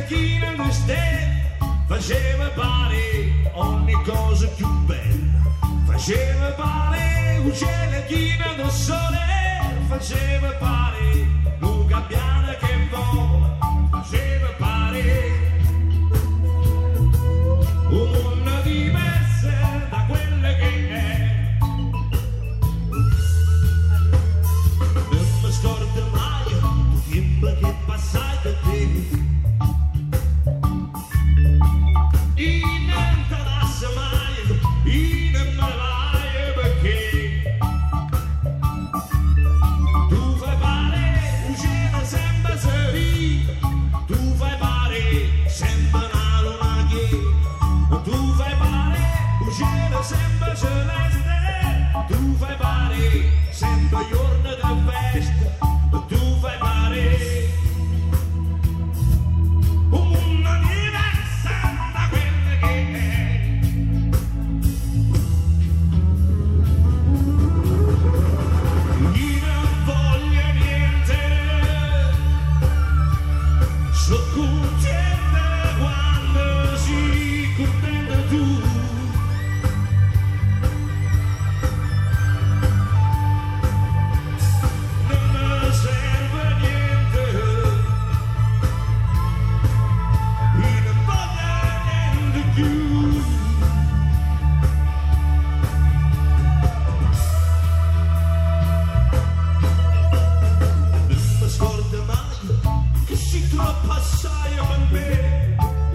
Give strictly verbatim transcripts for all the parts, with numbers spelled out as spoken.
china di stelle, faceva pare ogni cosa più bella, faceva pare uccelli china del sole, faceva pare un gabbiano che vola, faceva pare un mondo diverso da quelle che è. Non mi scordo mai il tempo che passai da te, e non te lascio mai, e non me vai perché tu fai pare uscire sempre serì, tu fai pare sempre una luna che, tu fai pare uscire sempre celeste, tu fai pare sempre giorno di festa, tu fai pare un mondo diverso da quello che è. Io non voglio niente, sono contenta quando sei contenta tu. Non mi serve niente, io non voglio niente più. Non mi scordo mai che sei troppo assai con me,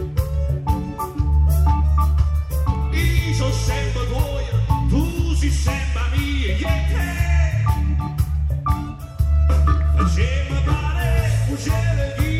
io sono sempre tua, tu sei sempre mia, e te faceva pare un cielo di